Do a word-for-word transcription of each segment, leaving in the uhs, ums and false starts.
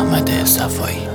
احمد صفایی.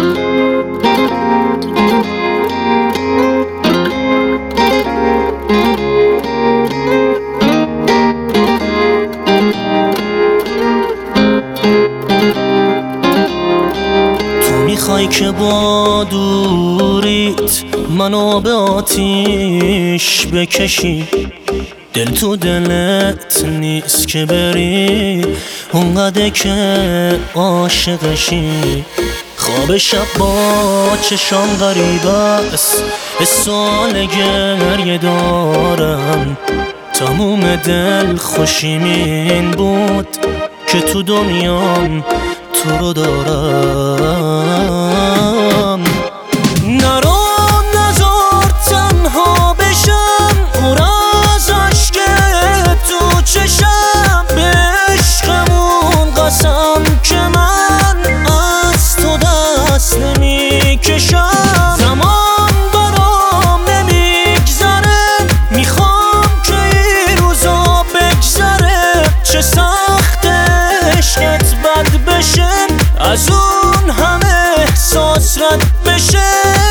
میخوای که با دوریت منو به آتیش بکشی، دل تو دلت نیست که بری اونقدر که عاشقشی. خواب شب با چشام غریب است، سوال گریه دارم. تموم دل خوشیم این بود که تو دنیام تو رو دارم. نرو نذار تنها بشم، پر از عشق تو چشم. به عشقمون قسم که من از تو دست نمی کشم. زمان برام نمیگذره، میخوام که این روزا بگذره. چه سخت عشقت بد بشه، از اون همه احساس رد بشه.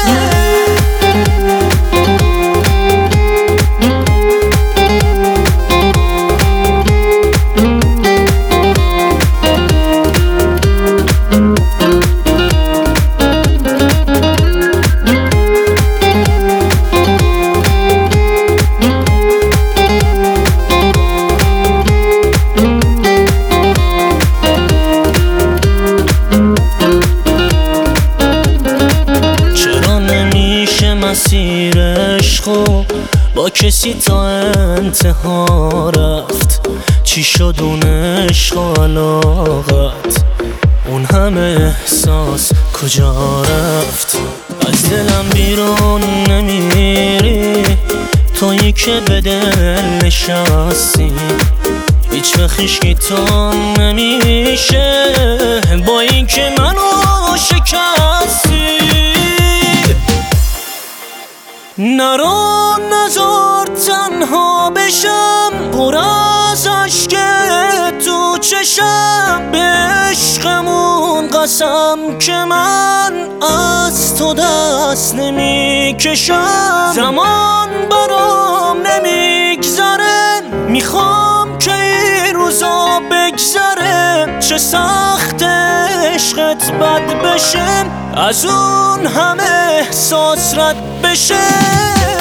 مسیر عشقو با کسی تا انتها رفت. چی شد اون عشق و علاقت، اون همه احساس کجا رفت؟ از دلم بیرون نمیری، تویی که به دل نشستی. هیچ وقت هیچکی تو نمیشه با این که منو شکستی. نرو نذار تنها بشم، پر از عشق تو چشم. به عشقمون قسم که من از تو دست نمی کشم. زمان برام نمیگذره، میخوام که این روزا بگذره. چه سخت عشقت بد بشه، از اون همه احساس رد بشه.